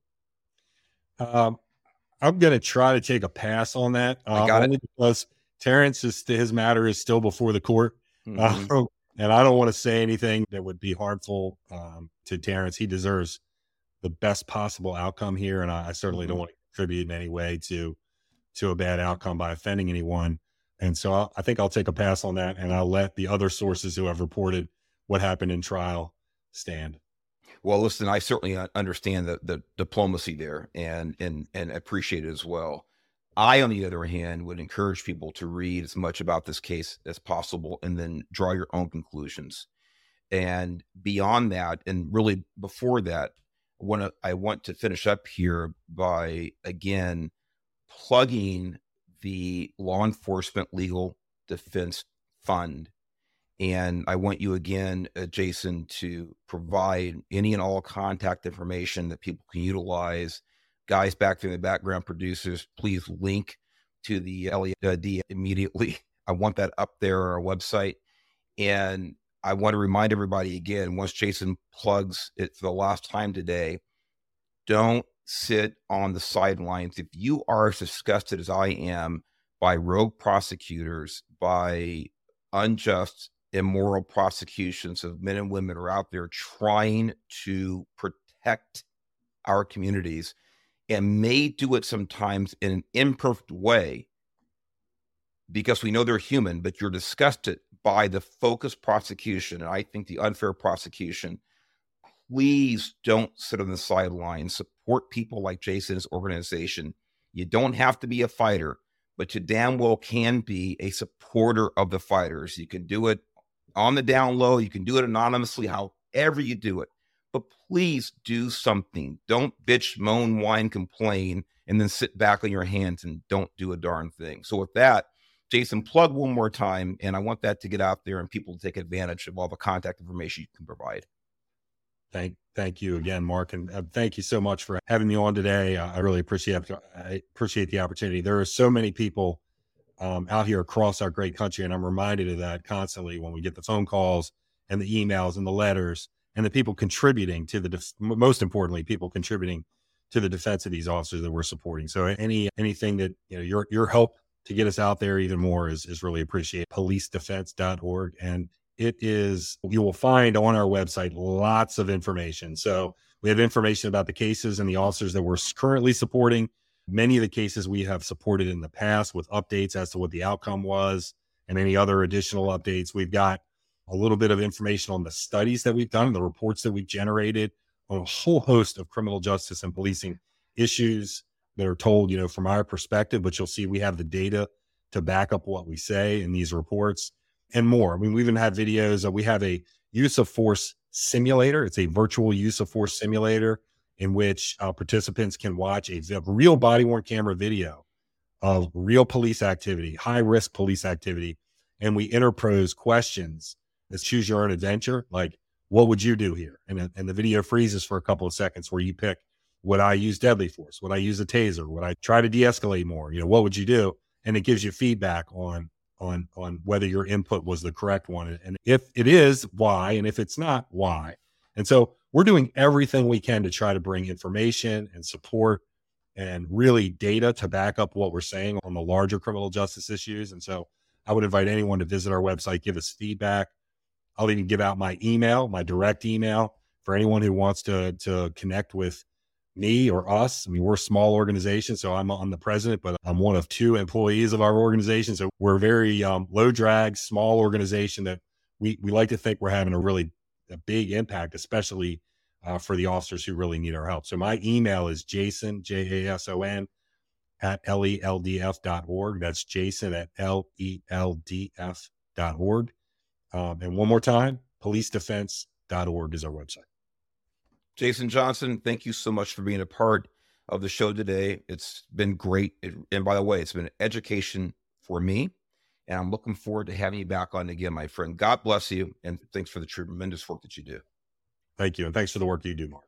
Um, I'm going to try to take a pass on that. Uh, I got only it. Because Terrence, is, his matter is still before the court. Mm-hmm. Uh, and I don't want to say anything that would be harmful um, to Terrence. He deserves the best possible outcome here. And I, I certainly mm-hmm. don't want to contribute in any way to, to a bad outcome by offending anyone. And so I'll, I think I'll take a pass on that, and I'll let the other sources who have reported what happened in trial stand. Well, listen, I certainly understand the, the diplomacy there and, and, and appreciate it as well. I, on the other hand, would encourage people to read as much about this case as possible and then draw your own conclusions. And beyond that, and really before that, I want to, I want to finish up here by, again, plugging the Law Enforcement Legal Defense Fund. And I want you again, uh, Jason, to provide any and all contact information that people can utilize. Guys back there in the background, producers, please link to the L E D immediately. I want that up there on our website. And I want to remind everybody again, once Jason plugs it for the last time today, don't sit on the sidelines. If you are as disgusted as I am by rogue prosecutors, by unjust, immoral prosecutions of men and women who are out there trying to protect our communities and may do it sometimes in an imperfect way because we know they're human, but you're disgusted by the focused prosecution, and I think the unfair prosecution, please don't sit on the sidelines. Support people like Jason's organization. You don't have to be a fighter, but you damn well can be a supporter of the fighters. You can do it on the down low. You can do it anonymously, however you do it. But please do something. Don't bitch, moan, whine, complain, and then sit back on your hands and don't do a darn thing. So with that, Jason, plug one more time, and I want that to get out there and people to take advantage of all the contact information you can provide. Thank, thank you again, Mark, and uh, thank you so much for having me on today. Uh, I really appreciate I appreciate the opportunity. There are so many people um, out here across our great country, and I'm reminded of that constantly when we get the phone calls and the emails and the letters and the people contributing to the def- most importantly, people contributing to the defense of these officers that we're supporting. So any anything that you know your your help to get us out there even more is is really appreciated. police defense dot org, and it is, you will find on our website lots of information. So we have information about the cases and the officers that we're currently supporting. Many of the cases we have supported in the past with updates as to what the outcome was and any other additional updates. We've got a little bit of information on the studies that we've done, the reports that we've generated on a whole host of criminal justice and policing issues that are told, you know, from our perspective, but you'll see we have the data to back up what we say in these reports. And more. I mean, we even have videos. Uh, we have a use of force simulator. It's a virtual use of force simulator in which uh, participants can watch a, a real body worn camera video of real police activity, high risk police activity. And we interpose questions that choose your own adventure. Like, what would you do here? And, and the video freezes for a couple of seconds where you pick, would I use deadly force? Would I use a taser? Would I try to de-escalate more? You know, what would you do? And it gives you feedback on on on whether your input was the correct one. And if it is, why? And if it's not, why? And so we're doing everything we can to try to bring information and support and really data to back up what we're saying on the larger criminal justice issues. And so I would invite anyone to visit our website, give us feedback. I'll even give out my email, my direct email for anyone who wants to, to connect with me or us. I mean, we're a small organization, so I'm, I'm the president, but I'm one of two employees of our organization. So we're a very um, low drag, small organization that we, we like to think we're having a really a big impact, especially uh, for the officers who really need our help. So my email is Jason, J A S O N, at L E L D F dot org. That's Jason at L E L D F dot org. Um, and one more time, police defense dot org is our website. Jason Johnson, thank you so much for being a part of the show today. It's been great. It, and by the way, it's been an education for me. And I'm looking forward to having you back on again, my friend. God bless you. And thanks for the tremendous work that you do. Thank you. And thanks for the work you do, Mark.